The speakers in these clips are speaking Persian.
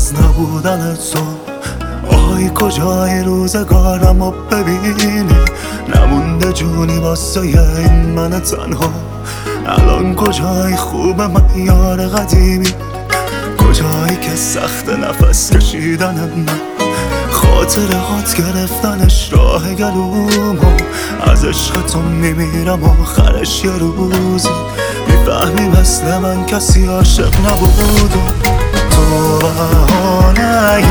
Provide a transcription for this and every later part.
از نبودن تو. آی کجای روزگارم رو ببینی، نمونده جونی واسه این من تنها. الان کجای خوب من یار قدیمی، کجایی که سخت نفس کشیدن من، خاطرات گرفتنش راه گلومو. از عشق تو میمیرم آخرش یه روزی میفهمی مثل من کسی عاشق نبود. تو بهانه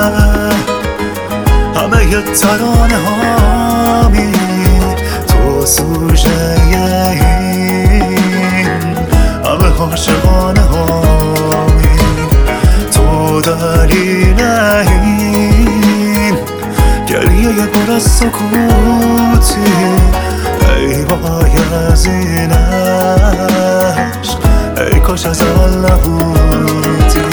همه ی ترانه هامی، تو سوژه این همه عاشقانه هامی، تو دلیل این گریه پر از سکوتی. ای بایزین عشق، ای کاش از اول نبودی.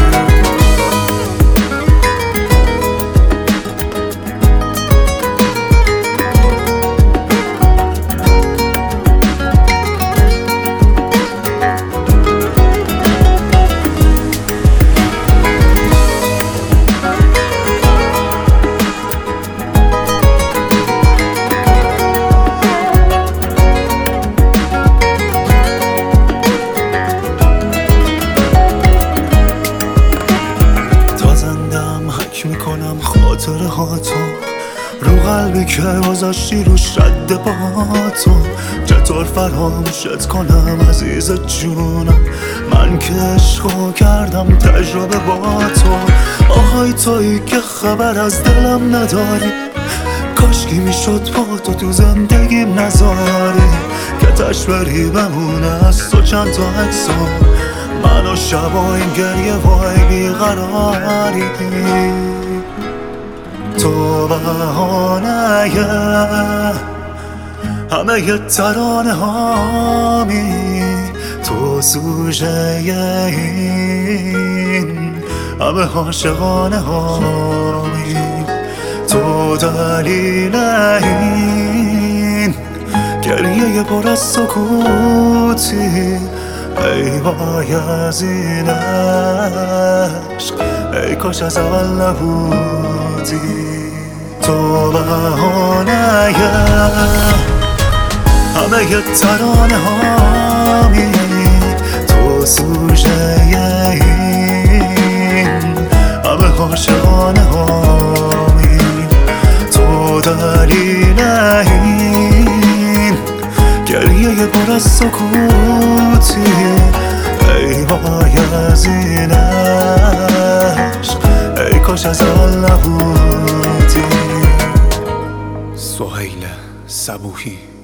میکنم خاطره ها تو رو قلبی که گذاشتی روش رد با تو. چطور فراموشت کنم عزیز جونم، من که عشقو کردم تجربه با تو. آهای تویی که خبر از دلم نداری، کاشکی میشد با تو زندگیم نذاری، که تشبری بمونه از تو چند تا عکسو. من و شبا این گریه وای بیقراری، تو بهانه همه ی ترانه هامی، تو سوژه این همه عاشقانه هامی، تو دلیل این گریه پر از سکوتی. ای بایزین عشق، ای کاش از اول نبودی. تو بهانه همه ی ترانه هامی، تو سوژه این همه عاشقانه هامی، تو دلیل این گریه پر از سکوتی. ای بایزین عشق، ای کاش از اول نبودی. سهیل صبوحی.